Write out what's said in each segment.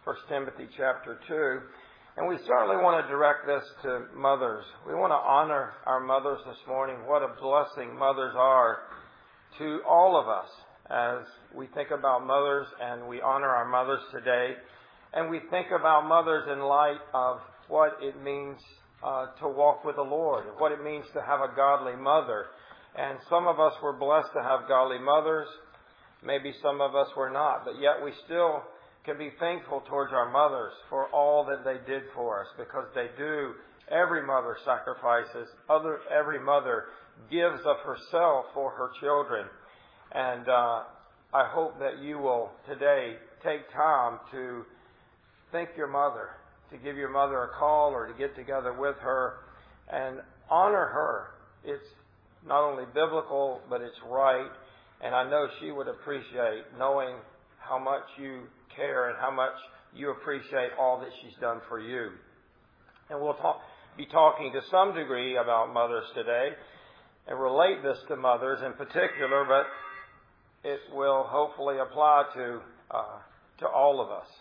1 Timothy chapter 2. And we certainly want to direct this to mothers. We want to honor our mothers this morning. What a blessing mothers are to all of us as we think about mothers and we honor our mothers today. And we think about mothers in light of what it means to walk with the Lord, what it means to have a godly mother. And some of us were blessed to have godly mothers. Maybe some of us were not, but yet we still can be thankful towards our mothers for all that they did for us, because they do. Every mother sacrifices. Every mother gives of herself for her children. And I hope that you will today take time to thank your mother, to give your mother a call or to get together with her and honor her. It's not only biblical, but it's right. And I know she would appreciate knowing how much you care and how much you appreciate all that she's done for you. And we'll be talking to some degree about mothers today and relate this to mothers in particular, but it will hopefully apply to all of us.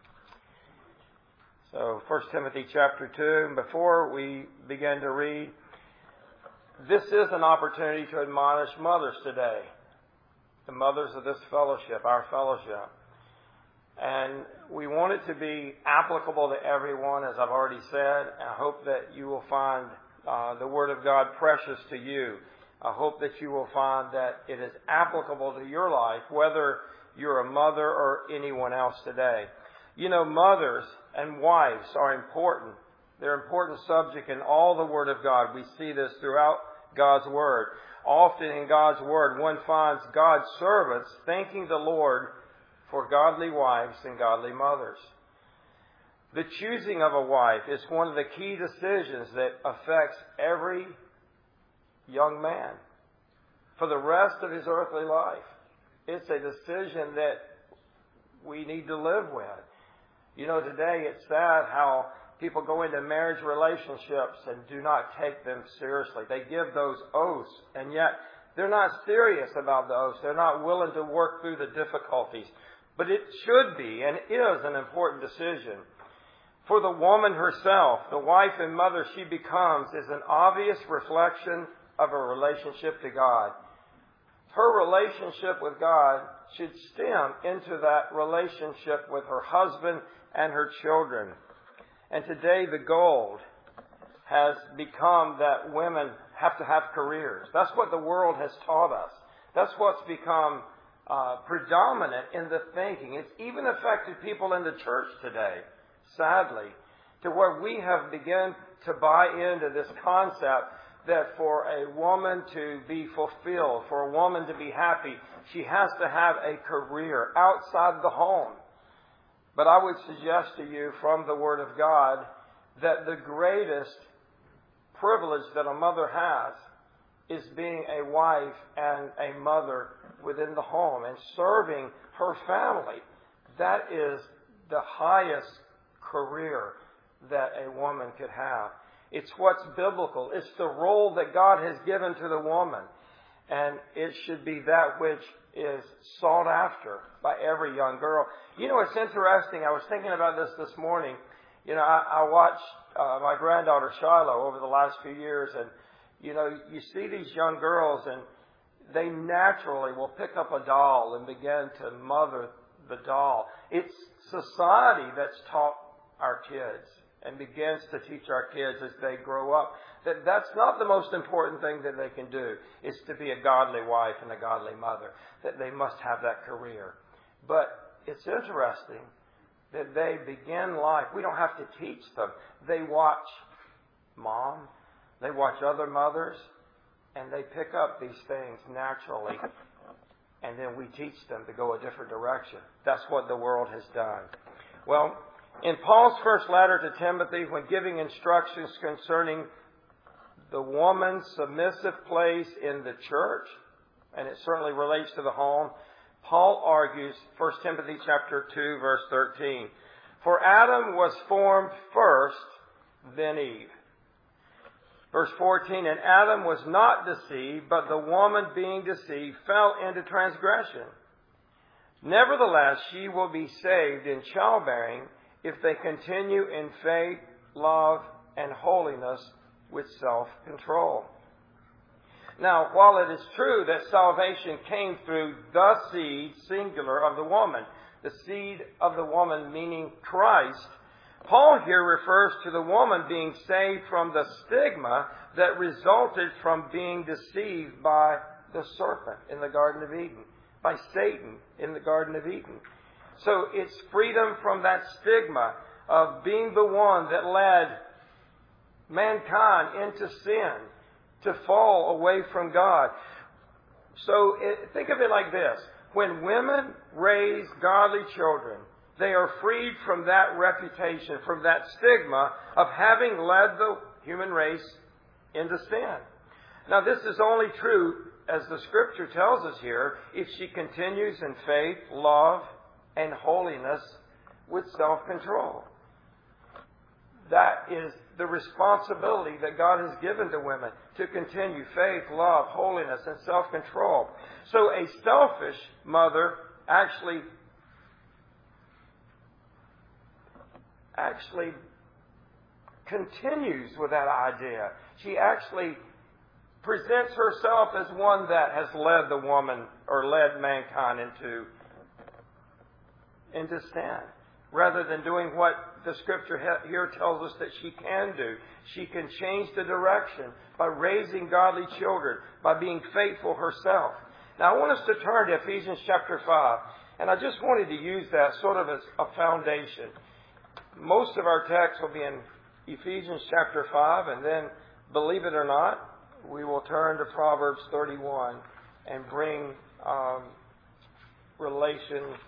So 1 Timothy chapter 2, before we begin to read, this is an opportunity to admonish mothers today, the mothers of this fellowship, our fellowship. And we want it to be applicable to everyone, as I've already said. And I hope that you will find the Word of God precious to you. I hope that you will find that it is applicable to your life, whether you're a mother or anyone else today. You know, mothers and wives are important. They're an important subject in all the Word of God. We see this throughout God's Word. Often in God's Word, one finds God's servants thanking the Lord for godly wives and godly mothers. The choosing of a wife is one of the key decisions that affects every young man for the rest of his earthly life. It's a decision that we need to live with. You know, today it's sad how people go into marriage relationships and do not take them seriously. They give those oaths, and yet they're not serious about the oaths. They're not willing to work through the difficulties. But it should be and is an important decision. For the woman herself, the wife and mother she becomes is an obvious reflection of her relationship to God. Her relationship with God should stem into that relationship with her husband and her children. And today the goal has become that women have to have careers. That's what the world has taught us. That's what's become predominant in the thinking. It's even affected people in the church today, sadly, to where we have begun to buy into this concept that for a woman to be fulfilled, for a woman to be happy, she has to have a career outside the home. But I would suggest to you from the Word of God that the greatest privilege that a mother has is being a wife and a mother within the home and serving her family. That is the highest career that a woman could have. It's what's biblical. It's the role that God has given to the woman. And it should be that which is sought after by every young girl. You know, it's interesting. I was thinking about this morning. You know, I watched my granddaughter Shiloh over the last few years, and you know, you see these young girls and they naturally will pick up a doll and begin to mother the doll. It's society that's taught our kids and begins to teach our kids as they grow up that that's not the most important thing that they can do, is to be a godly wife and a godly mother, that they must have that career. But it's interesting that they begin life. We don't have to teach them. They watch mom. They watch other mothers, and they pick up these things naturally, and then we teach them to go a different direction. That's what the world has done. Well, in Paul's first letter to Timothy, when giving instructions concerning the woman's submissive place in the church, and it certainly relates to the home, Paul argues, 1 Timothy chapter 2, verse 13, for Adam was formed first, then Eve. Verse 14, and Adam was not deceived, but the woman being deceived fell into transgression. Nevertheless, she will be saved in childbearing if they continue in faith, love, and holiness with self-control. Now, while it is true that salvation came through the seed, singular, of the woman, the seed of the woman meaning Christ, Paul here refers to the woman being saved from the stigma that resulted from being deceived by the serpent in the Garden of Eden, by Satan in the Garden of Eden. So it's freedom from that stigma of being the one that led mankind into sin, to fall away from God. So think of it like this. When women raise godly children, they are freed from that reputation, from that stigma of having led the human race into sin. Now, this is only true, as the Scripture tells us here, if she continues in faith, love, and holiness with self-control. That is the responsibility that God has given to women, to continue faith, love, holiness, and self-control. So a selfish mother actually continues with that idea. She actually presents herself as one that has led the woman or led mankind into sin, rather than doing what the Scripture here tells us that she can do. She can change the direction by raising godly children, by being faithful herself. Now, I want us to turn to Ephesians chapter 5, and I just wanted to use that sort of as a foundation. Most of our text will be in Ephesians chapter 5, and then, believe it or not, we will turn to Proverbs 31 and bring relate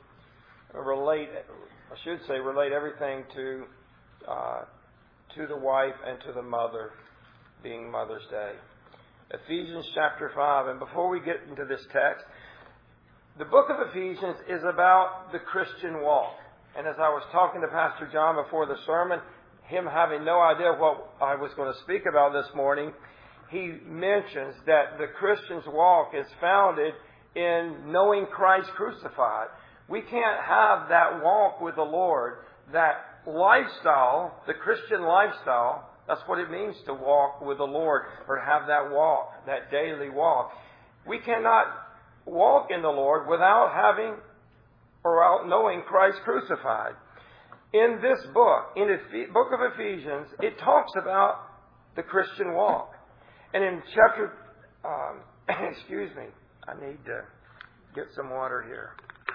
everything to the wife and to the mother, being Mother's Day. Ephesians chapter 5. And before we get into this text, the book of Ephesians is about the Christian walk. And as I was talking to Pastor John before the sermon, him having no idea what I was going to speak about this morning, he mentions that the Christian's walk is founded in knowing Christ crucified. We can't have that walk with the Lord, that lifestyle, the Christian lifestyle. That's what it means to walk with the Lord, or have that walk, that daily walk. We cannot walk in the Lord without having or without knowing Christ crucified. In this book, in the book of Ephesians, it talks about the Christian walk. And in chapter, excuse me, I need to get some water here.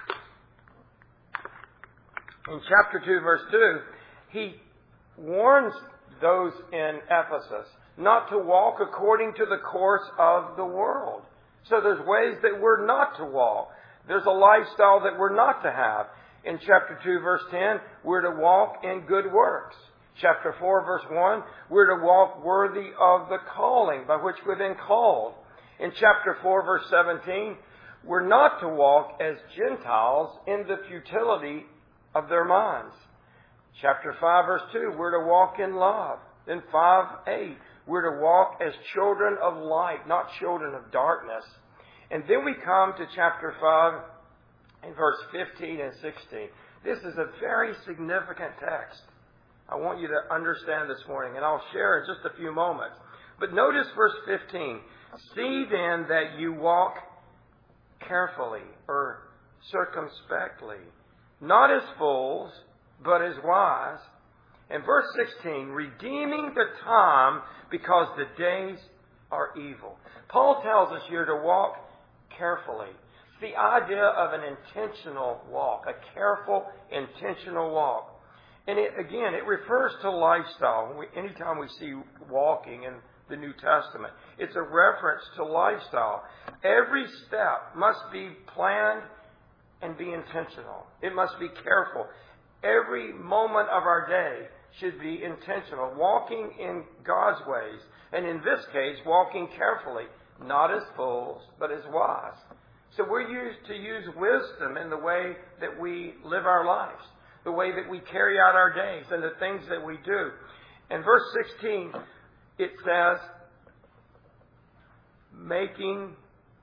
In chapter 2, verse 2, he warns those in Ephesus not to walk according to the course of the world. So there's ways that we're not to walk. There's a lifestyle that we're not to have. In chapter 2, verse 10, we're to walk in good works. Chapter 4, verse 1, we're to walk worthy of the calling by which we've been called. In chapter 4, verse 17, we're not to walk as Gentiles in the futility of their minds. Chapter 5, verse 2, we're to walk in love. Then 5:8, we're to walk as children of light, not children of darkness. And then we come to chapter 5 in verse 15 and 16. This is a very significant text. I want you to understand this morning, and I'll share in just a few moments. But notice verse 15. See then that you walk carefully or circumspectly, not as fools, but as wise. And verse 16, redeeming the time because the days are evil. Paul tells us here to walk carefully. It's the idea of an intentional walk, a careful, intentional walk. And it refers to lifestyle. Anytime we see walking in the New Testament, it's a reference to lifestyle. Every step must be planned and be intentional. It must be careful. Every moment of our day should be intentional, walking in God's ways. And in this case, walking carefully, not as fools, but as wise. So we're used to use wisdom in the way that we live our lives, the way that we carry out our days, and the things that we do. In verse 16, it says, making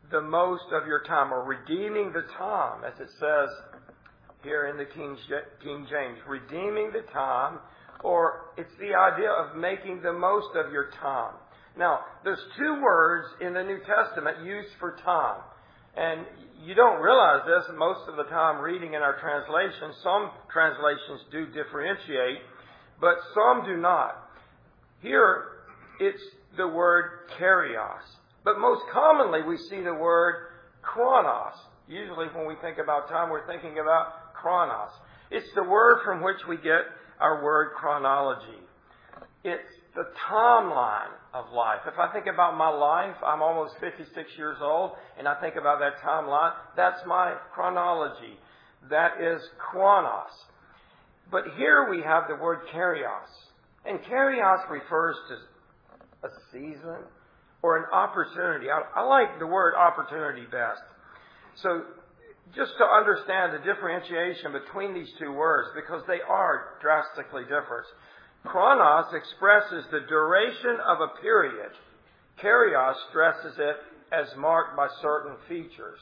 the most of your time, or redeeming the time, as it says here in the King James. Redeeming the time, or it's the idea of making the most of your time. Now, there's two words in the New Testament used for time. And you don't realize this most of the time reading in our translations. Some translations do differentiate, but some do not. Here, it's the word kairos. But most commonly, we see the word chronos. Usually when we think about time, we're thinking about chronos. It's the word from which we get our word chronology. It's the timeline of life. If I think about my life, I'm almost 56 years old, and I think about that timeline, that's my chronology. That is chronos. But here we have the word kairos. And kairos refers to a season or an opportunity. I like the word opportunity best. So just to understand the differentiation between these two words, because they are drastically different. Chronos expresses the duration of a period. Kairos stresses it as marked by certain features.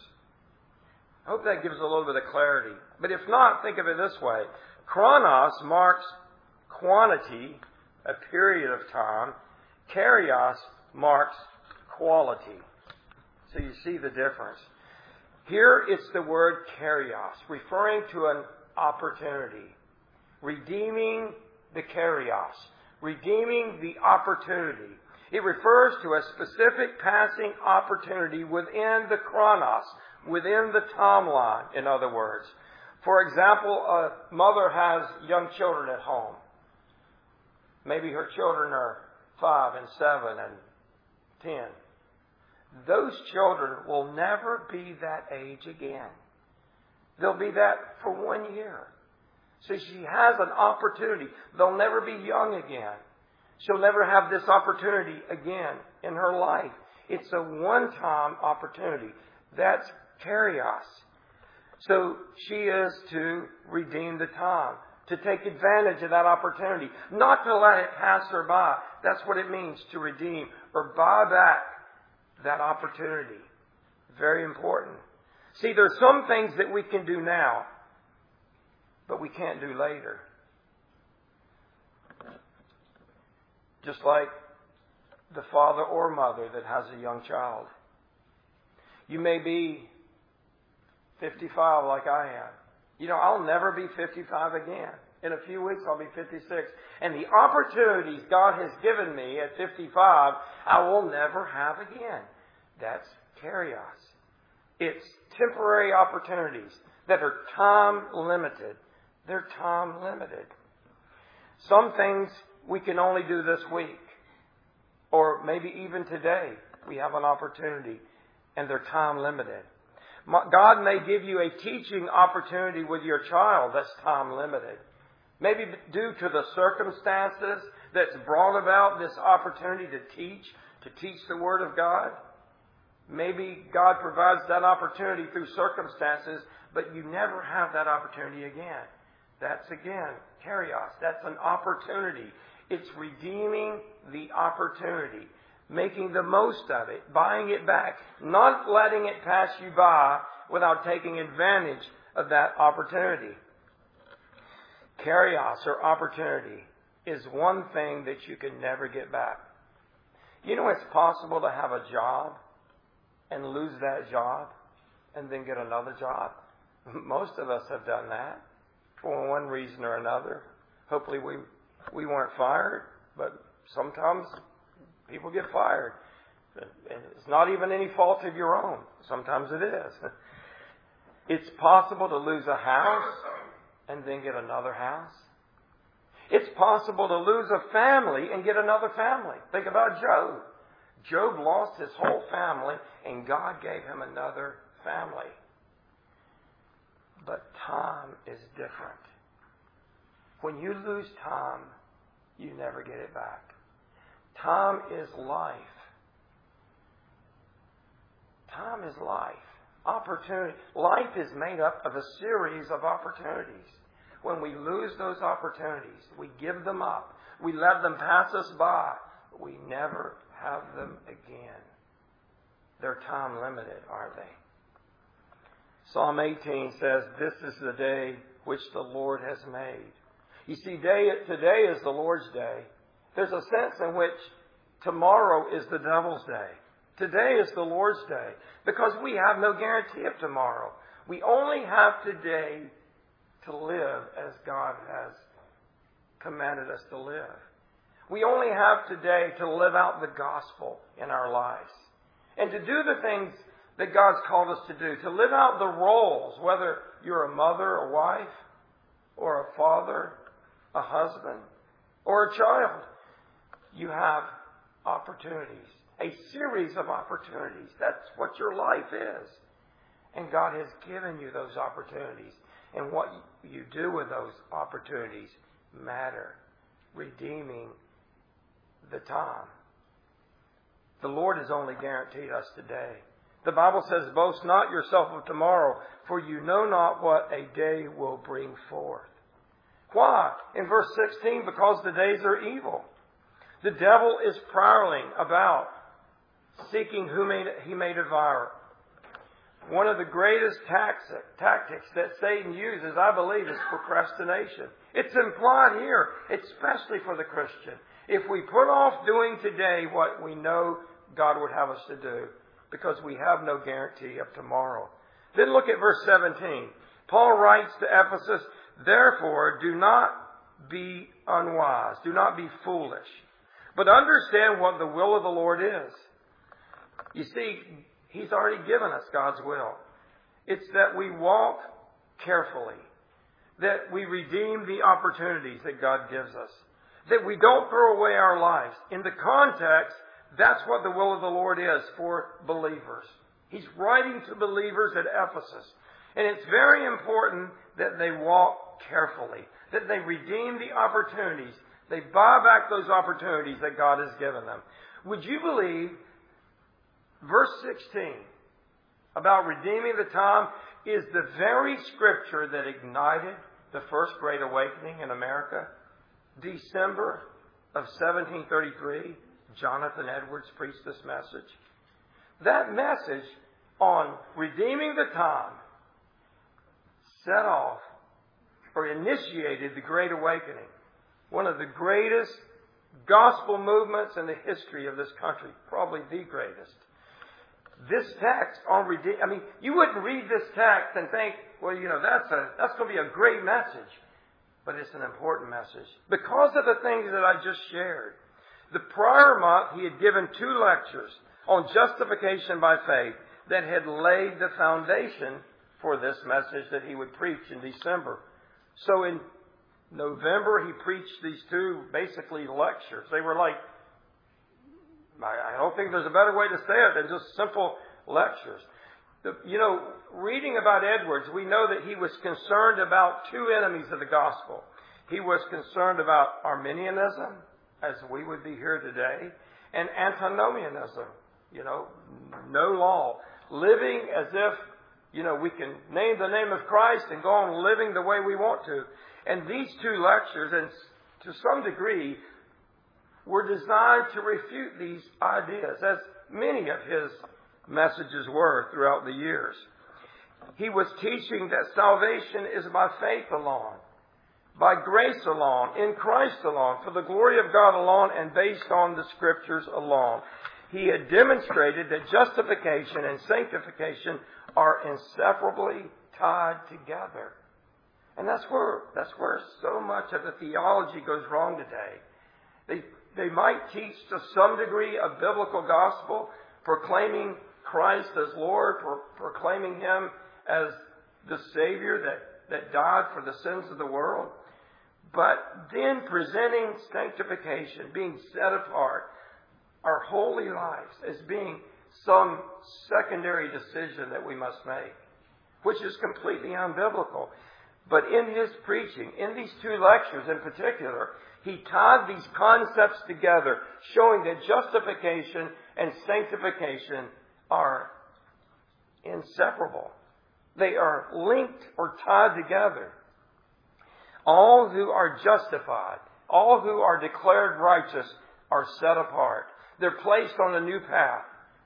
I hope that gives a little bit of clarity. But if not, think of it this way. Chronos marks quantity, a period of time. Kairos marks quality. So you see the difference. Here it's the word kairos, referring to an opportunity. Redeeming the kairos. Redeeming the opportunity. It refers to a specific passing opportunity within the chronos, within the timeline, in other words. For example, a mother has young children at home. Maybe her children are 5 and 7 and 10. Those children will never be that age again. They'll be that for 1 year. So she has an opportunity. They'll never be young again. She'll never have this opportunity again in her life. It's a one-time opportunity. That's kairos. So she is to redeem the time, to take advantage of that opportunity, not to let it pass her by. That's what it means to redeem or buy back that opportunity. Very important. See, there's some things that we can do now, but we can't do later. Just like the father or mother that has a young child. You may be 55 like I am. You know, I'll never be 55 again. In a few weeks, I'll be 56. And the opportunities God has given me at 55, I will never have again. That's kairos. It's temporary opportunities that are time limited. They're time limited. Some things we can only do this week. Or maybe even today, we have an opportunity and they're time limited. God may give you a teaching opportunity with your child that's time limited. Maybe due to the circumstances that's brought about this opportunity to teach the Word of God. Maybe God provides that opportunity through circumstances, but you never have that opportunity again. That's again, kairos. That's an opportunity. It's redeeming the opportunity. Making the most of it, buying it back, not letting it pass you by without taking advantage of that opportunity. Kairos, or opportunity, is one thing that you can never get back. You know, it's possible to have a job and lose that job and then get another job. Most of us have done that for one reason or another. Hopefully we weren't fired, but sometimes people get fired. And it's not even any fault of your own. Sometimes it is. It's possible to lose a house and then get another house. It's possible to lose a family and get another family. Think about Job. Job lost his whole family and God gave him another family. But time is different. When you lose time, you never get it back. Time is life. Time is life. Opportunity. Life is made up of a series of opportunities. When we lose those opportunities, we give them up. We let them pass us by. We never have them again. They're time limited, aren't they? Psalm 18 says, "This is the day which the Lord has made." You see, today is the Lord's day. There's a sense in which tomorrow is the devil's day. Today is the Lord's day because we have no guarantee of tomorrow. We only have today to live as God has commanded us to live. We only have today to live out the gospel in our lives and to do the things that God's called us to do, to live out the roles, whether you're a mother, a wife, or a father, a husband, or a child. You have opportunities, a series of opportunities. That's what your life is. And God has given you those opportunities. And what you do with those opportunities matter. Redeeming the time. The Lord has only guaranteed us today. The Bible says, "Boast not yourself of tomorrow, for you know not what a day will bring forth." Why? In verse 16, because the days are evil. The devil is prowling about, seeking whom he may devour. One of the greatest tactics that Satan uses, I believe, is procrastination. It's implied here, especially for the Christian. If we put off doing today what we know God would have us to do, because we have no guarantee of tomorrow. Then look at verse 17. Paul writes to Ephesus, "Therefore, do not be unwise, do not be foolish, but understand what the will of the Lord is." You see, He's already given us God's will. It's that we walk carefully, that we redeem the opportunities that God gives us, that we don't throw away our lives. In the context, that's what the will of the Lord is for believers. He's writing to believers at Ephesus. And it's very important that they walk carefully, that they redeem the opportunities. They buy back those opportunities that God has given them. Would you believe verse 16 about redeeming the time is the very scripture that ignited the first Great Awakening in America? December of 1733, Jonathan Edwards preached this message. That message on redeeming the time set off or initiated the Great Awakening. One of the greatest gospel movements in the history of this country, probably the greatest. This text on you wouldn't read this text and think, well, that's going to be a great message. But it's an important message because of the things that I just shared. The prior month, he had given 2 lectures on justification by faith that had laid the foundation for this message that he would preach in December. So in November, he preached these 2 basically lectures. They were like, I don't think there's a better way to say it than just simple lectures. Reading about Edwards, we know that he was concerned about 2 enemies of the gospel. He was concerned about Arminianism, as we would be here today, and antinomianism. No law. Living as if, we can name the name of Christ and go on living the way we want to. And these 2 lectures, and to some degree, were designed to refute these ideas, as many of his messages were throughout the years. He was teaching that salvation is by faith alone, by grace alone, in Christ alone, for the glory of God alone, and based on the Scriptures alone. He had demonstrated that justification and sanctification are inseparably tied together. And that's where so much of the theology goes wrong today. They might teach to some degree a biblical gospel, proclaiming Christ as Lord, proclaiming Him as the Savior that died for the sins of the world. But then presenting sanctification, being set apart, our holy lives as being some secondary decision that we must make, which is completely unbiblical. But in his preaching, in these 2 lectures in particular, he tied these concepts together, showing that justification and sanctification are inseparable. They are linked or tied together. All who are justified, all who are declared righteous, are set apart. They're placed on a new path.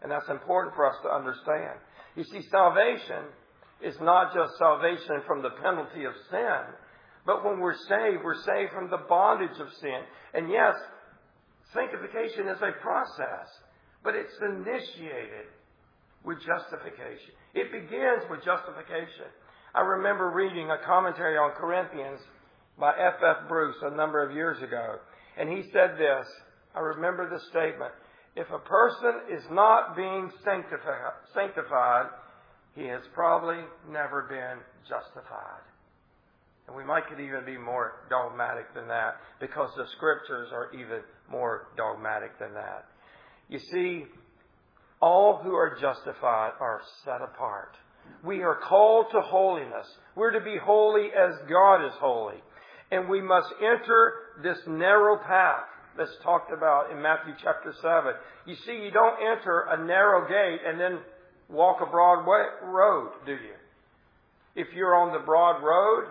And that's important for us to understand. You see, salvation is not just salvation from the penalty of sin, but when we're saved from the bondage of sin. And yes, sanctification is a process, but it's initiated with justification. It begins with justification. I remember reading a commentary on Corinthians by F.F. Bruce a number of years ago. And he said this, I remember this statement, if a person is not being sanctified, he has probably never been justified. And we could even be more dogmatic than that, because the Scriptures are even more dogmatic than that. You see, all who are justified are set apart. We are called to holiness. We're to be holy as God is holy. And we must enter this narrow path that's talked about in Matthew chapter 7. You see, you don't enter a narrow gate and then walk a broad road, do you? If you're on the broad road,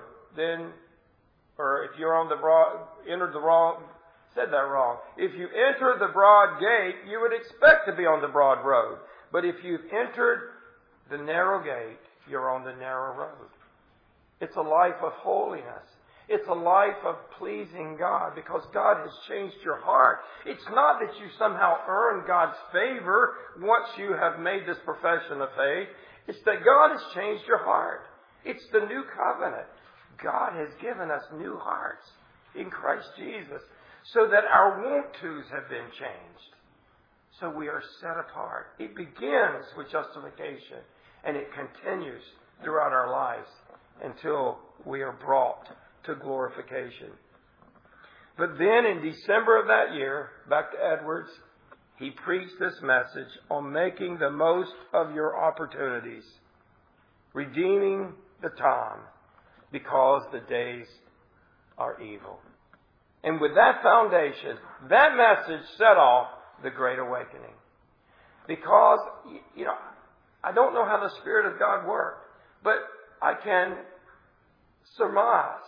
if you enter the broad gate, you would expect to be on the broad road. But if you've entered the narrow gate, you're on the narrow road. It's a life of holiness. It's a life of pleasing God, because God has changed your heart. It's not that you somehow earn God's favor once you have made this profession of faith. It's that God has changed your heart. It's the new covenant. God has given us new hearts in Christ Jesus, so that our want-tos have been changed. So we are set apart. It begins with justification, and it continues throughout our lives until we are brought to glorification. But then in December of that year, back to Edwards, he preached this message on making the most of your opportunities, redeeming the time, because the days are evil. And with that foundation, that message set off the Great Awakening. Because, I don't know how the Spirit of God worked, but I can surmise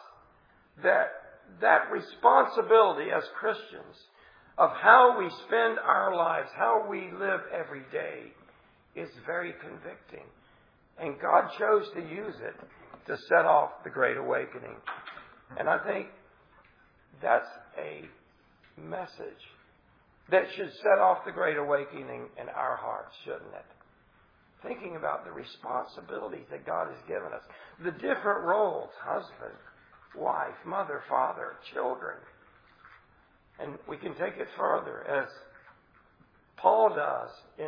that responsibility as Christians of how we spend our lives, how we live every day, is very convicting. And God chose to use it to set off the Great Awakening. And I think that's a message that should set off the Great Awakening in our hearts, shouldn't it? Thinking about the responsibilities that God has given us. The different roles, husband, wife, mother, father, children. And we can take it further, as Paul does in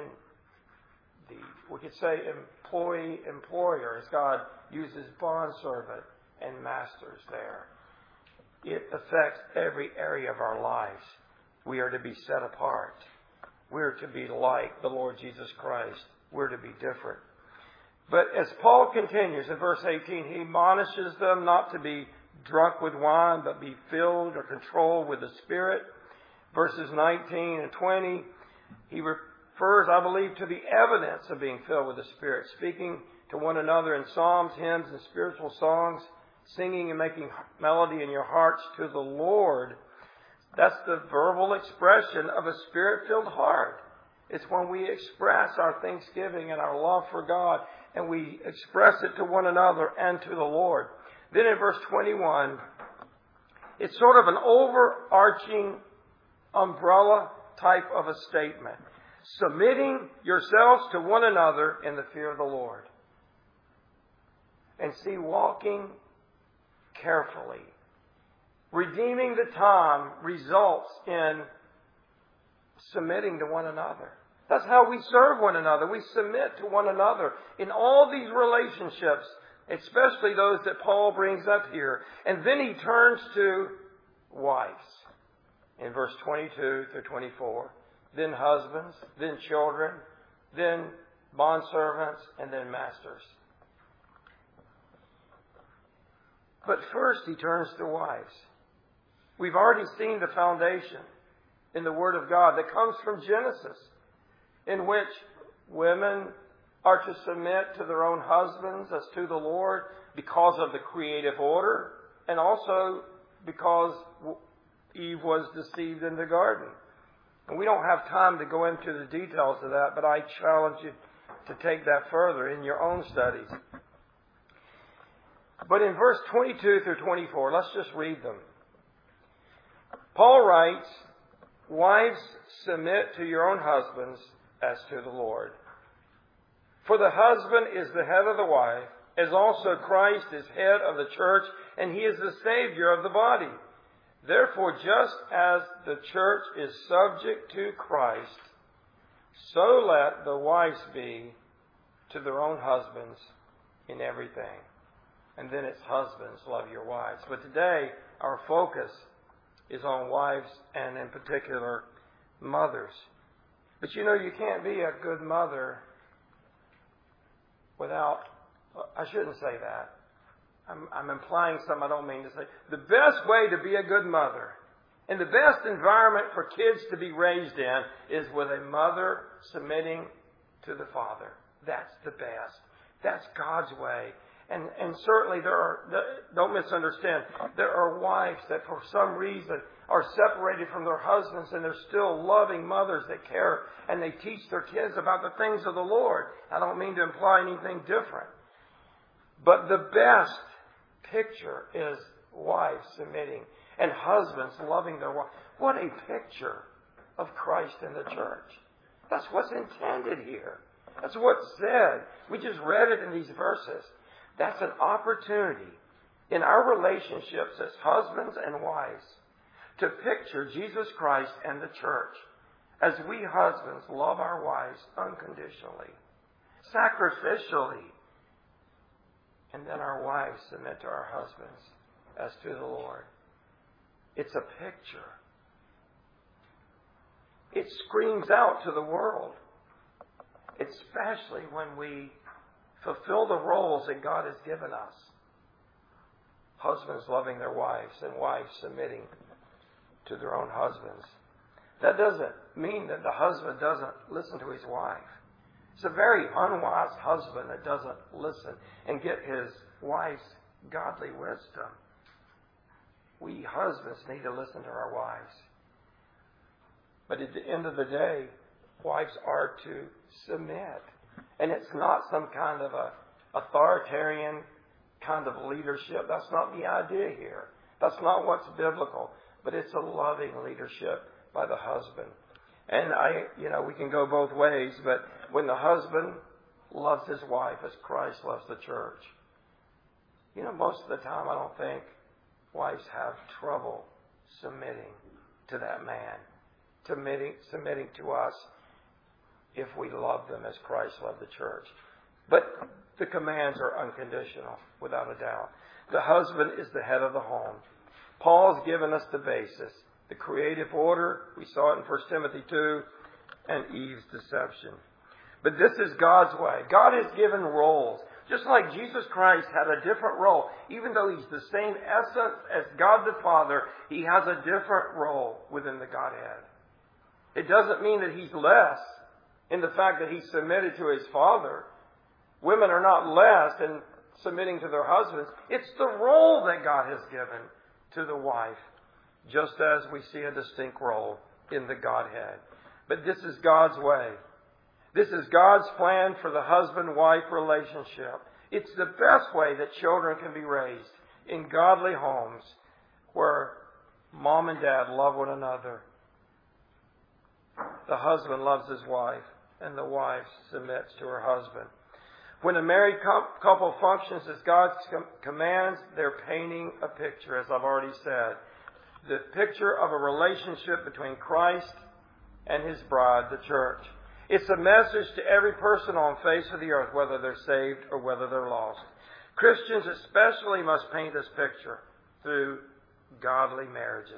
we could say employee, employer, as God uses bondservant and masters there. It affects every area of our lives. We are to be set apart. We're to be like the Lord Jesus Christ. We're to be different. But as Paul continues in verse 18, he admonishes them not to be drunk with wine, but be filled or controlled with the Spirit. Verses 19 and 20, he refers, I believe, to the evidence of being filled with the Spirit, speaking to one another in psalms, hymns, and spiritual songs, singing and making melody in your hearts to the Lord. That's the verbal expression of a Spirit-filled heart. It's when we express our thanksgiving and our love for God, and we express it to one another and to the Lord. Then in verse 21, it's sort of an overarching umbrella type of a statement. Submitting yourselves to one another in the fear of the Lord. And see, walking carefully. Redeeming the time results in submitting to one another. That's how we serve one another. We submit to one another in all these relationships, especially those that Paul brings up here. And then he turns to wives in verse 22 through 24. Then husbands, then children, then bondservants, and then masters. But first he turns to wives. We've already seen the foundation in the Word of God that comes from Genesis, in which women are to submit to their own husbands as to the Lord because of the creative order, and also because Eve was deceived in the garden. And we don't have time to go into the details of that, but I challenge you to take that further in your own studies. But in verse 22 through 24, let's just read them. Paul writes, "Wives, submit to your own husbands as to the Lord. For the husband is the head of the wife, as also Christ is head of the church, and he is the Savior of the body. Therefore, just as the church is subject to Christ, so let the wives be to their own husbands in everything." And then it's husbands, love your wives. But today, our focus is on wives and in particular, mothers. But you know, you can't be a good mother without, I shouldn't say that. I'm implying something I don't mean to say. The best way to be a good mother and the best environment for kids to be raised in is with a mother submitting to the father. That's the best. That's God's way. And certainly don't misunderstand, there are wives that for some reason are separated from their husbands and they're still loving mothers that care and they teach their kids about the things of the Lord. I don't mean to imply anything different. But the best picture is wives submitting and husbands loving their wives. What a picture of Christ in the church. That's what's intended here. That's what's said. We just read it in these verses. That's an opportunity in our relationships as husbands and wives to picture Jesus Christ and the church as we husbands love our wives unconditionally, sacrificially, and then our wives submit to our husbands as to the Lord. It's a picture. It screams out to the world, especially when we fulfill the roles that God has given us. Husbands loving their wives and wives submitting to their own husbands. That doesn't mean that the husband doesn't listen to his wife. It's a very unwise husband that doesn't listen and get his wife's godly wisdom. We husbands need to listen to our wives. But at the end of the day, wives are to submit. And it's not some kind of a authoritarian kind of leadership. That's not the idea here. That's not what's biblical. But it's a loving leadership by the husband. And we can go both ways, but when the husband loves his wife as Christ loves the church, most of the time I don't think wives have trouble submitting to that man, submitting to us if we love them as Christ loved the church. But the commands are unconditional, without a doubt. The husband is the head of the home. Paul's given us the basis, the creative order. We saw it in 1 Timothy 2 and Eve's deception. But this is God's way. God has given roles. Just like Jesus Christ had a different role. Even though He's the same essence as God the Father, He has a different role within the Godhead. It doesn't mean that He's less in the fact that He submitted to His Father. Women are not less in submitting to their husbands. It's the role that God has given to the wife, just as we see a distinct role in the Godhead. But this is God's way. This is God's plan for the husband-wife relationship. It's the best way that children can be raised in godly homes where mom and dad love one another. The husband loves his wife and the wife submits to her husband. When a married couple functions as God commands, they're painting a picture, as I've already said. The picture of a relationship between Christ and His bride, the church. It's a message to every person on the face of the earth, whether they're saved or whether they're lost. Christians especially must paint this picture through godly marriages.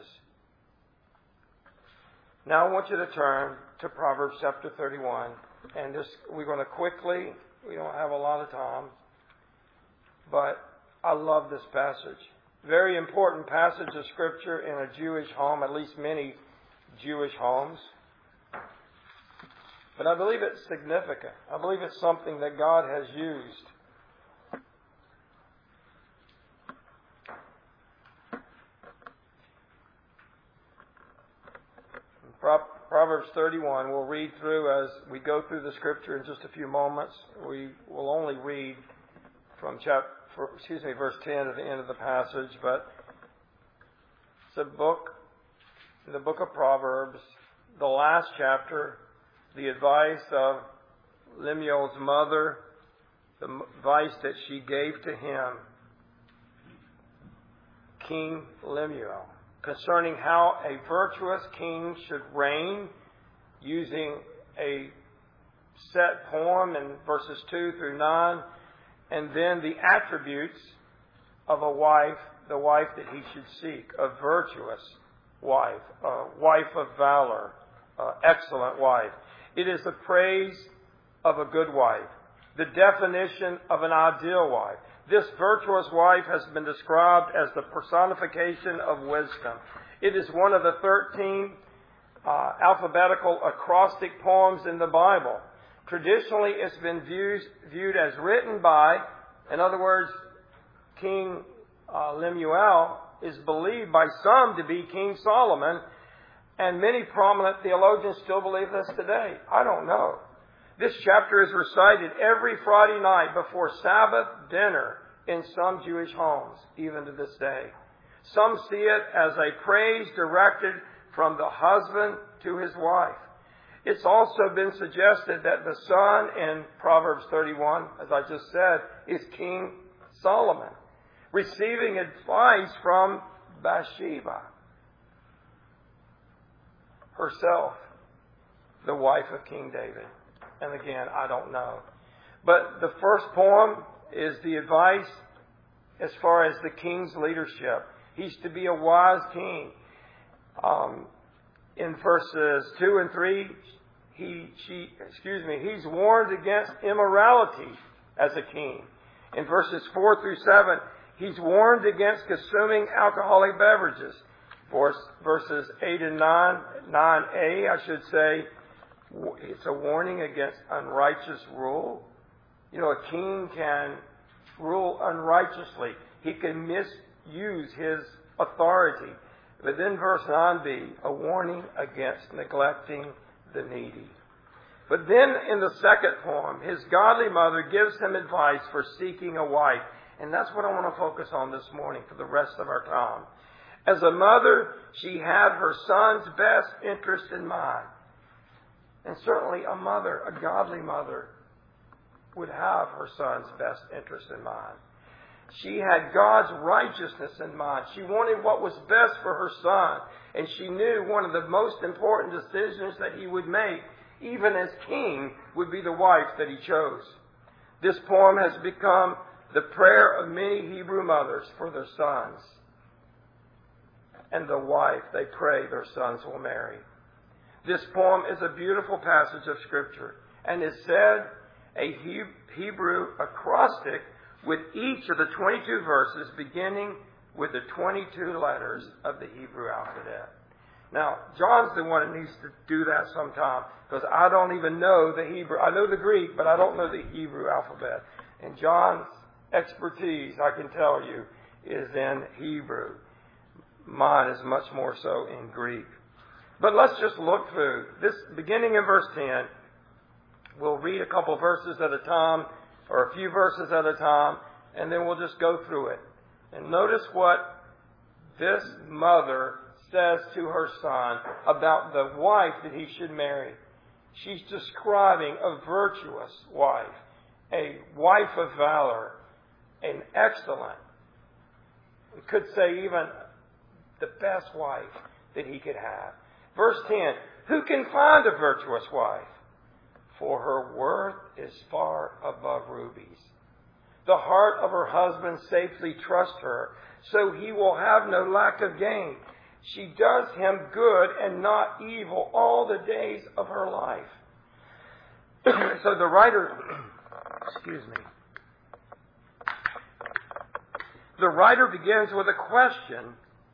Now I want you to turn to Proverbs chapter 31. And we're going to quickly, we don't have a lot of time, but I love this passage. Very important passage of Scripture in a Jewish home, at least many Jewish homes. But I believe it's significant. I believe it's something that God has used. Proverbs 31. We'll read through as we go through the scripture in just a few moments. We will only read from verse 10 at the end of the passage, but it's a book, the book of Proverbs, the last chapter, the advice of Lemuel's mother, the advice that she gave to him, King Lemuel, concerning how a virtuous king should reign, using a set poem in verses 2 through 9, and then the attributes of a wife, the wife that he should seek, a virtuous wife, a wife of valor, excellent wife. It is the praise of a good wife, the definition of an ideal wife. This virtuous wife has been described as the personification of wisdom. It is one of the 13 alphabetical acrostic poems in the Bible. Traditionally, it's been viewed as written by, in other words, King Lemuel is believed by some to be King Solomon, and many prominent theologians still believe this today. I don't know. This chapter is recited every Friday night before Sabbath dinner in some Jewish homes, even to this day. Some see it as a praise directed from the husband to his wife. It's also been suggested that the son in Proverbs 31, as I just said, is King Solomon, receiving advice from Bathsheba herself, the wife of King David. And again, I don't know. But the first poem is the advice as far as the king's leadership. He's to be a wise king. In verses 2 and 3, he's warned against immorality as a king. In verses 4 through 7, he's warned against consuming alcoholic beverages. Verses 8 and 9a, I should say, it's a warning against unrighteous rule. You know, a king can rule unrighteously. He can misuse his authority. But then verse 9b, a warning against neglecting the needy. But then in the second poem, his godly mother gives him advice for seeking a wife. And that's what I want to focus on this morning for the rest of our time. As a mother, she had her son's best interest in mind. And certainly a mother, a godly mother, would have her son's best interest in mind. She had God's righteousness in mind. She wanted what was best for her son. And she knew one of the most important decisions that he would make, even as king, would be the wife that he chose. This poem has become the prayer of many Hebrew mothers for their sons and the wife they pray their sons will marry. This poem is a beautiful passage of Scripture and is said a Hebrew acrostic with each of the 22 verses beginning with the 22 letters of the Hebrew alphabet. Now, John's the one that needs to do that sometime because I don't even know the Hebrew. I know the Greek, but I don't know the Hebrew alphabet. And John's expertise, I can tell you, is in Hebrew. Mine is much more so in Greek. But let's just look through this beginning in verse 10. We'll read a couple verses at a time, or a few verses at a time, and then we'll just go through it. And notice what this mother says to her son about the wife that he should marry. She's describing a virtuous wife, a wife of valor, an excellent, we could say even the best wife that he could have. Verse 10, who can find a virtuous wife? For her worth is far above rubies. The heart of her husband safely trusts her, so he will have no lack of gain. She does him good and not evil all the days of her life. So the writer, the writer begins with a question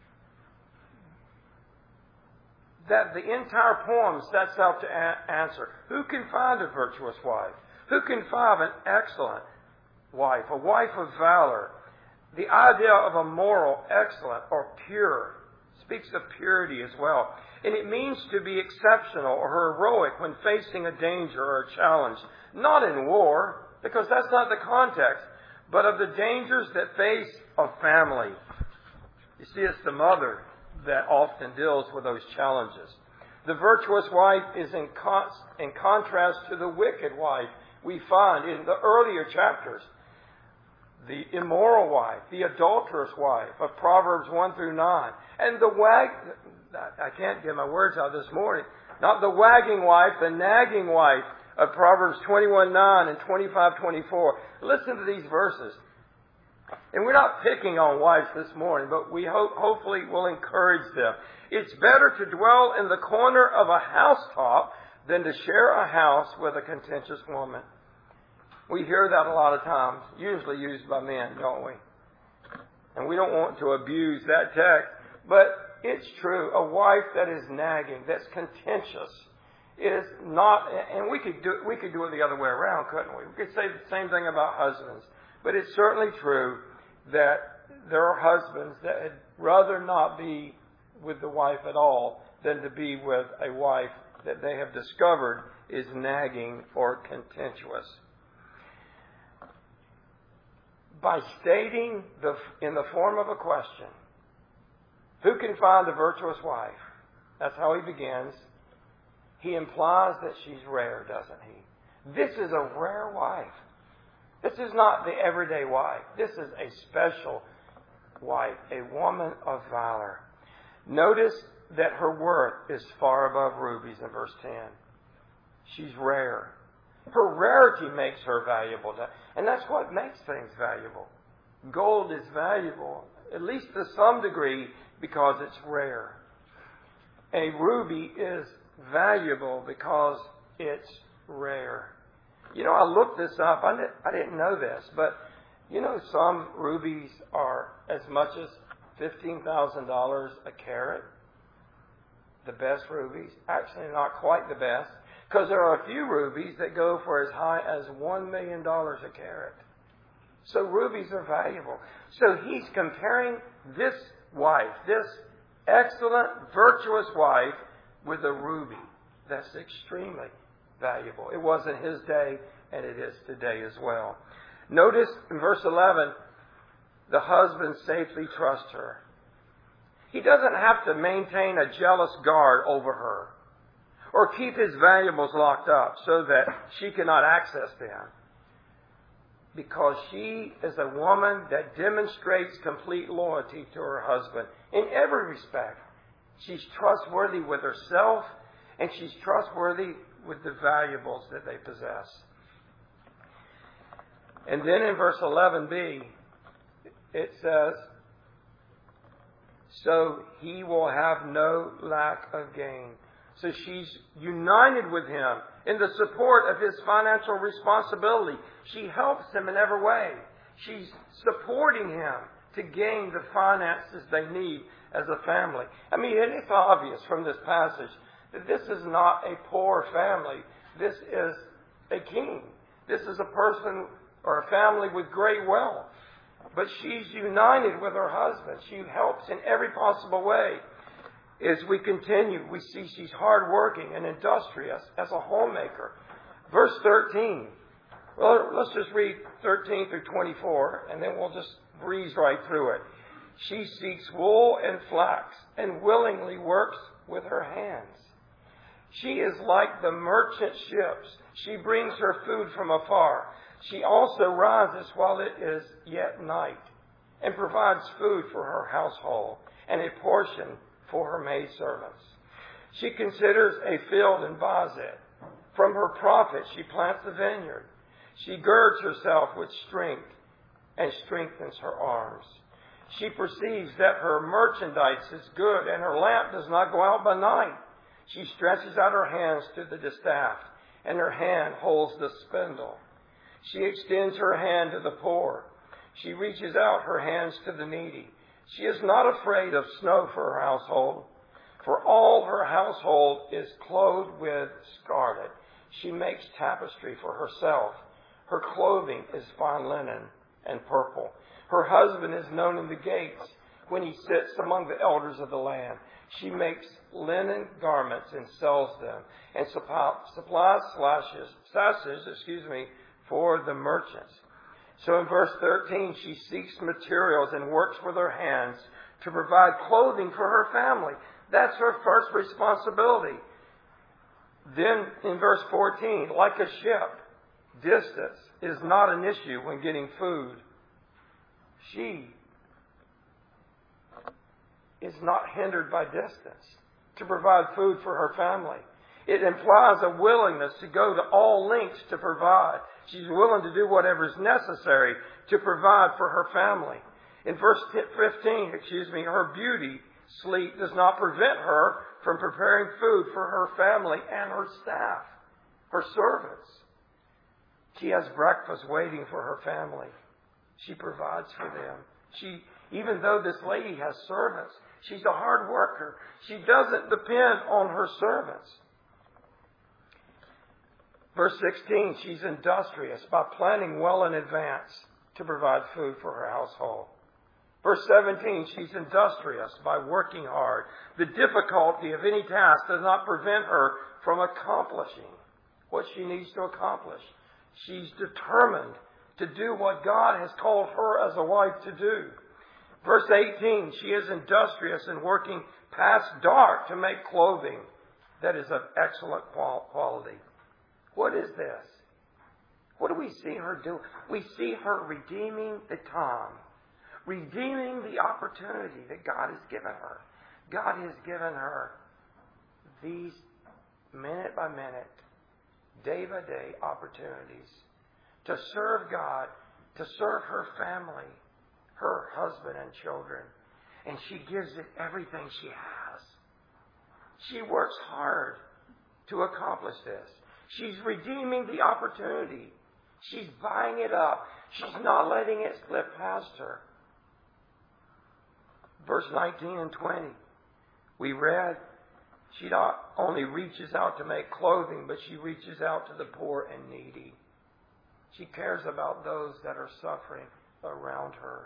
that the entire poem sets out to answer. Who can find a virtuous wife? Who can find an excellent wife, a wife of valor? The idea of a moral, excellent, or pure speaks of purity as well. And it means to be exceptional or heroic when facing a danger or a challenge. Not in war, because that's not the context, but of the dangers that face a family. You see, it's the mother that often deals with those challenges. The virtuous wife is in contrast to the wicked wife we find in the earlier chapters. The immoral wife, the adulterous wife of Proverbs 1 through 9. And I can't get my words out this morning. Not the wagging wife, the nagging wife of Proverbs 21:9 and 25:24. Listen to these verses. And we're not picking on wives this morning, but we hopefully will encourage them. It's better to dwell in the corner of a housetop than to share a house with a contentious woman. We hear that a lot of times, usually used by men, don't we? And we don't want to abuse that text, but it's true. A wife that is nagging, that's contentious, is not, and we could do it the other way around, couldn't we? We could say the same thing about husbands. But it's certainly true that there are husbands that would rather not be with the wife at all than to be with a wife that they have discovered is nagging or contentious. By stating in the form of a question, who can find a virtuous wife? That's how he begins. He implies that she's rare, doesn't he? This is a rare wife. This is not the everyday wife. This is a special wife, a woman of valor. Notice that her worth is far above rubies in verse 10. She's rare. Her rarity makes her valuable. And that's what makes things valuable. Gold is valuable, at least to some degree, because it's rare. A ruby is valuable because it's rare. You know, I looked this up. I didn't know this, but you know, some rubies are as much as $15,000 a carat. The best rubies. Actually, not quite the best, because there are a few rubies that go for as high as $1 million a carat. So rubies are valuable. So he's comparing this wife, this excellent, virtuous wife, with a ruby that's extremely valuable. It was in his day, and it is today as well. Notice in verse 11, the husband safely trusts her. He doesn't have to maintain a jealous guard over her or keep his valuables locked up so that she cannot access them, because she is a woman that demonstrates complete loyalty to her husband in every respect. She's trustworthy with herself, and she's trustworthy with the valuables that they possess. And then in verse 11b, it says, so he will have no lack of gain. So she's united with him in the support of his financial responsibility. She helps him in every way. She's supporting him to gain the finances they need as a family. I mean, it's obvious from this passage that this is not a poor family. This is a king. This is a person or a family with great wealth. But she's united with her husband. She helps in every possible way. As we continue, we see she's hardworking and industrious as a homemaker. Verse 13. Well, let's just read 13 through 24, and then we'll just breeze right through it. She seeks wool and flax and willingly works with her hands. She is like the merchant ships. She brings her food from afar. She also rises while it is yet night and provides food for her household and a portion for her maidservants. She considers a field and buys it. From her profit she plants a vineyard. She girds herself with strength and strengthens her arms. She perceives that her merchandise is good and her lamp does not go out by night. She stretches out her hands to the distaff, and her hand holds the spindle. She extends her hand to the poor. She reaches out her hands to the needy. She is not afraid of snow for her household, for all her household is clothed with scarlet. She makes tapestry for herself. Her clothing is fine linen and purple. Her husband is known in the gates. when he sits among the elders of the land. She makes linen garments and sells them, and supplies sashes, for the merchants. So in verse 13, she seeks materials and works with her hands to provide clothing for her family. That's her first responsibility. Then in verse 14, like a ship, distance is not an issue when getting food. She is not hindered by distance to provide food for her family. It implies a willingness to go to all lengths to provide. She's willing to do whatever is necessary to provide for her family. In verse 15, her beauty sleep does not prevent her from preparing food for her family and her staff, her servants. She has breakfast waiting for her family. She provides for them. Even though this lady has servants, she's a hard worker. She doesn't depend on her servants. Verse 16, she's industrious by planning well in advance to provide food for her household. Verse 17, she's industrious by working hard. The difficulty of any task does not prevent her from accomplishing what she needs to accomplish. She's determined to do what God has called her as a wife to do. Verse 18, she is industrious in working past dark to make clothing that is of excellent quality. What is this? What do we see her do? We see her redeeming the time, redeeming the opportunity that God has given her. God has given her these minute by minute, day by day opportunities to serve God, to serve her family, her husband and children. And she gives it everything she has. She works hard to accomplish this. She's redeeming the opportunity. She's buying it up. She's not letting it slip past her. Verse 19 and 20. We read, she not only reaches out to make clothing, but she reaches out to the poor and needy. She cares about those that are suffering around her.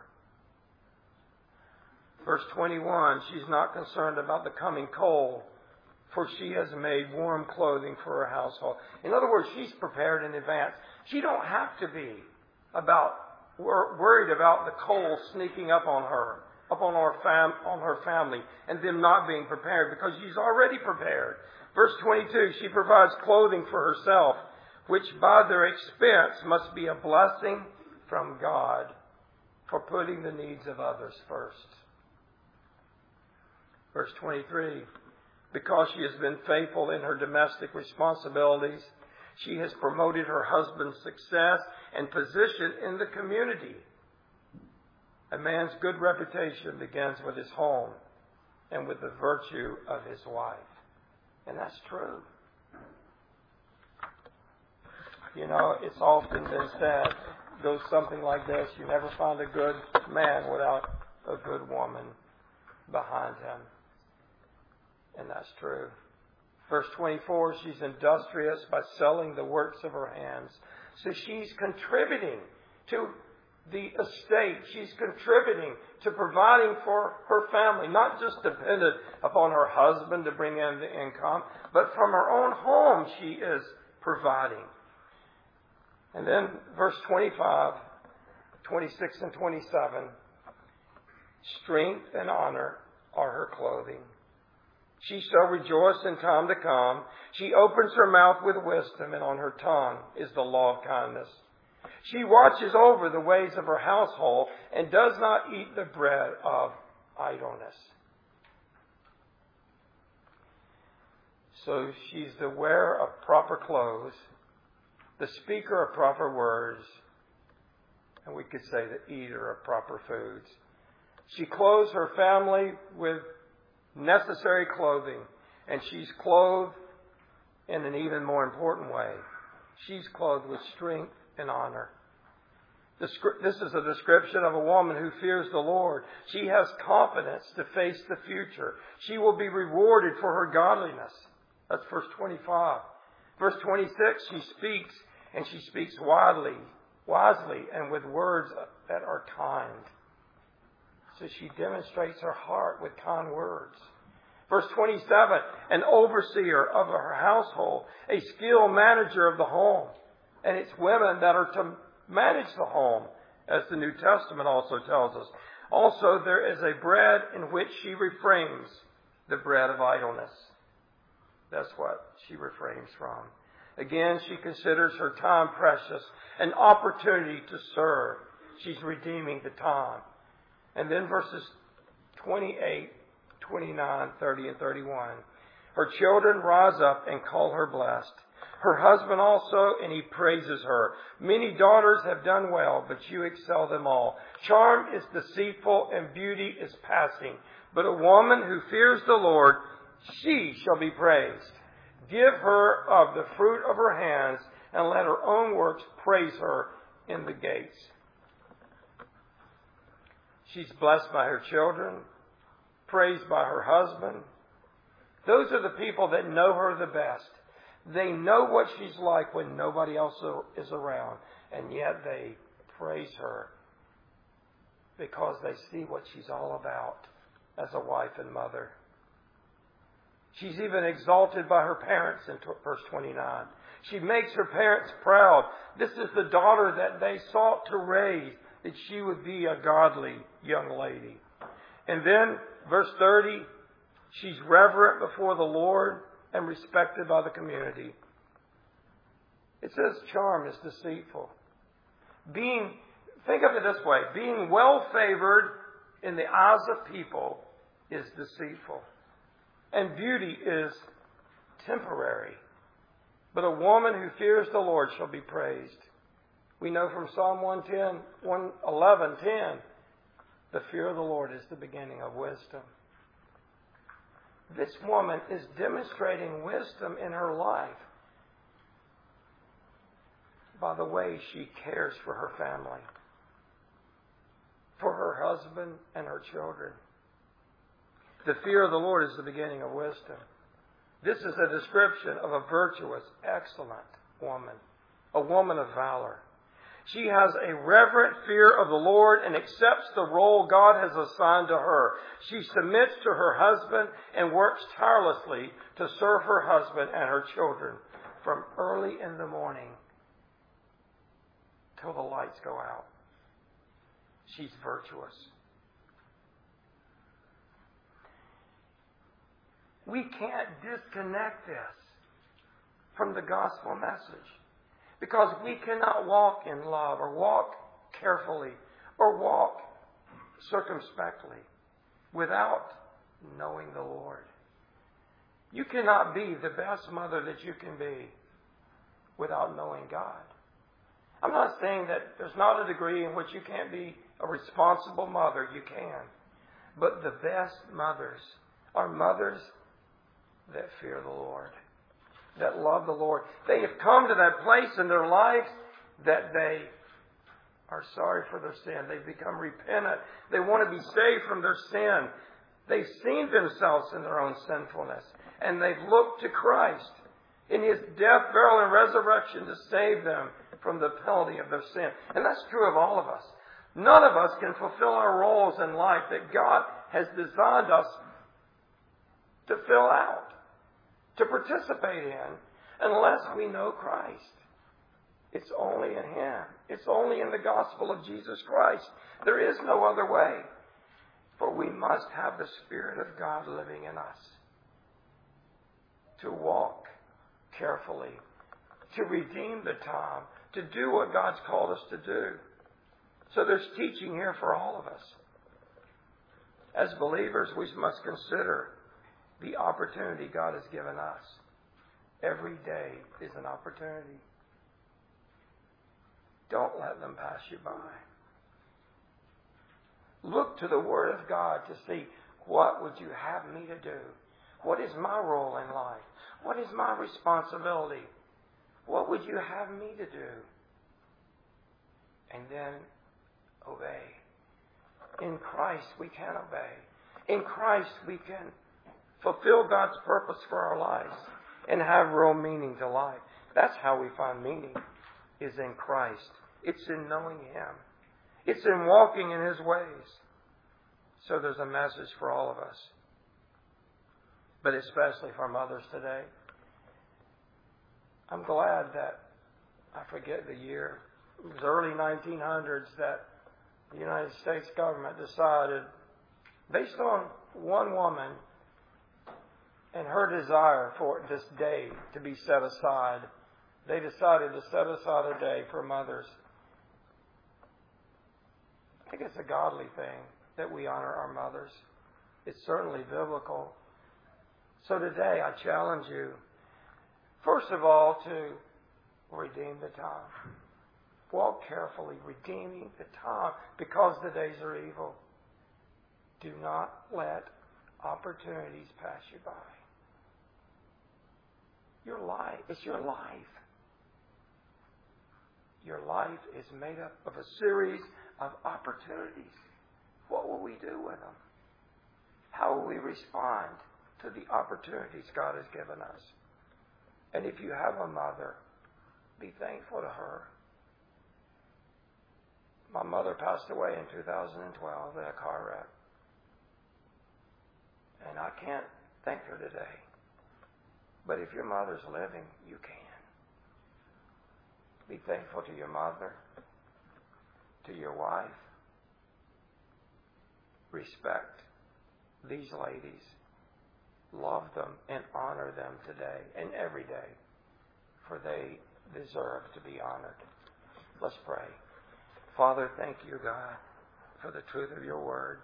Verse 21, she's not concerned about the coming cold, for she has made warm clothing for her household. In other words, she's prepared in advance. She don't have to be worried about the cold sneaking up on her, on her family, and them not being prepared, because she's already prepared. Verse 22, she provides clothing for herself, which by their expense must be a blessing from God for putting the needs of others first. Verse 23, because she has been faithful in her domestic responsibilities, she has promoted her husband's success and position in the community. A man's good reputation begins with his home and with the virtue of his wife. And that's true. You know, it's often been said, goes something like this: you never find a good man without a good woman behind him. And that's true. Verse 24, she's industrious by selling the works of her hands. So she's contributing to the estate. She's contributing to providing for her family, not just dependent upon her husband to bring in the income, but from her own home she is providing. And then verse 25, 26 and 27, strength and honor are her clothing. She shall rejoice in time to come. She opens her mouth with wisdom, and on her tongue is the law of kindness. She watches over the ways of her household and does not eat the bread of idleness. So she's the wearer of proper clothes, the speaker of proper words, and we could say the eater of proper foods. She clothes her family with necessary clothing, and she's clothed in an even more important way. She's clothed with strength and honor. This is a description of a woman who fears the Lord. She has confidence to face the future. She will be rewarded for her godliness. That's verse 25. Verse 26, she speaks, and she speaks wisely, and with words that are kind. So she demonstrates her heart with kind words. Verse 27, an overseer of her household, a skilled manager of the home. And it's women that are to manage the home, as the New Testament also tells us. Also, there is a bread in which she refrains, the bread of idleness. That's what she refrains from. Again, she considers her time precious, an opportunity to serve. She's redeeming the time. And then verses 28, 29, 30, and 31. Her children rise up and call her blessed. Her husband also, and he praises her. Many daughters have done well, but you excel them all. Charm is deceitful and beauty is passing. But a woman who fears the Lord, she shall be praised. Give her of the fruit of her hands, and let her own works praise her in the gates. She's blessed by her children, praised by her husband. Those are the people that know her the best. They know what she's like when nobody else is around, and yet they praise her because they see what she's all about as a wife and mother. She's even exalted by her parents in verse 29. She makes her parents proud. This is the daughter that they sought to raise, that she would be a godly young lady. And then, verse 30, she's reverent before the Lord and respected by the community. It says charm is deceitful. Think of it this way, being well favored in the eyes of people is deceitful. And beauty is temporary. But a woman who fears the Lord shall be praised. We know from Psalm 111:10, the fear of the Lord is the beginning of wisdom. This woman is demonstrating wisdom in her life by the way she cares for her family, for her husband and her children. The fear of the Lord is the beginning of wisdom. This is a description of a virtuous, excellent woman, a woman of valor. She has a reverent fear of the Lord and accepts the role God has assigned to her. She submits to her husband and works tirelessly to serve her husband and her children from early in the morning till the lights go out. She's virtuous. We can't disconnect this from the gospel message. Because we cannot walk in love or walk carefully or walk circumspectly without knowing the Lord. You cannot be the best mother that you can be without knowing God. I'm not saying that there's not a degree in which you can't be a responsible mother. You can. But the best mothers are mothers that fear the Lord, that love the Lord. They have come to that place in their lives that they are sorry for their sin. They've become repentant. They want to be saved from their sin. They've seen themselves in their own sinfulness. And they've looked to Christ in His death, burial, and resurrection to save them from the penalty of their sin. And that's true of all of us. None of us can fulfill our roles in life that God has designed us to fill out, to participate in, unless we know Christ. It's only in Him. It's only in the gospel of Jesus Christ. There is no other way. For we must have the Spirit of God living in us to walk carefully, to redeem the time, to do what God's called us to do. So there's teaching here for all of us. As believers, we must consider the opportunity God has given us. Every day is an opportunity. Don't let them pass you by. Look to the Word of God to see, what would you have me to do? What is my role in life? What is my responsibility? What would you have me to do? And then obey. In Christ we can obey. In Christ we can fulfill God's purpose for our lives and have real meaning to life. That's how we find meaning, is in Christ. It's in knowing Him. It's in walking in His ways. So there's a message for all of us, but especially for mothers today. I'm glad that, I forget the year, it was early 1900s that the United States government decided, based on one woman and her desire for this day to be set aside, they decided to set aside a day for mothers. I think it's a godly thing that we honor our mothers. It's certainly biblical. So today I challenge you, first of all, to redeem the time. Walk carefully, redeeming the time, because the days are evil. Do not let opportunities pass you by. Your life, it's your life. Your life is made up of a series of opportunities. What will we do with them? How will we respond to the opportunities God has given us? And if you have a mother, be thankful to her. My mother passed away in 2012 in a car wreck. And I can't thank her today. But if your mother's living, you can. Be thankful to your mother, to your wife. Respect these ladies. Love them and honor them today and every day, for they deserve to be honored. Let's pray. Father, thank you, God, for the truth of your word.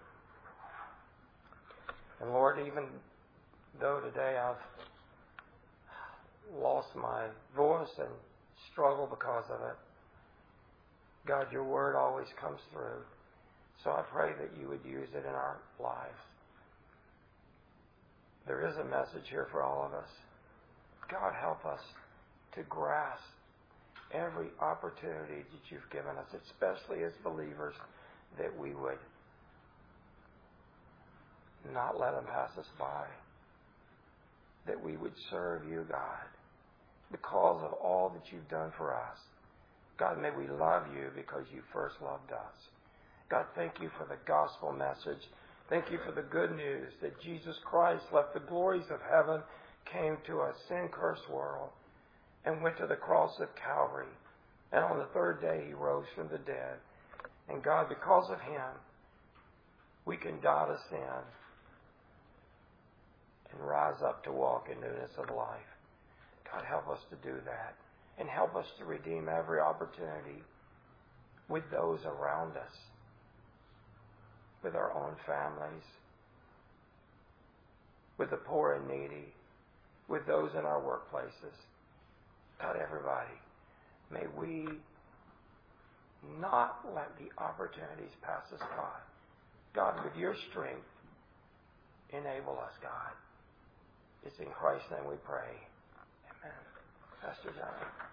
And Lord, even though today I've lost my voice and struggle because of it, God, your word always comes through. So I pray that you would use it in our lives. There is a message here for all of us. God, help us to grasp every opportunity that you've given us, especially as believers, that we would not let them pass us by. That we would serve you, God, because of all that you've done for us. God, may we love you because you first loved us. God, thank you for the gospel message. Thank you for the good news that Jesus Christ left the glories of heaven, came to a sin-cursed world, and went to the cross of Calvary. And on the third day, he rose from the dead. And God, because of him, we can die to sin and rise up to walk in newness of life. God, help us to do that. And help us to redeem every opportunity with those around us, with our own families, with the poor and needy, with those in our workplaces. God, everybody, may we not let the opportunities pass us by. God, with your strength, enable us, God. It's in Christ's name we pray. Amen. Pastor John.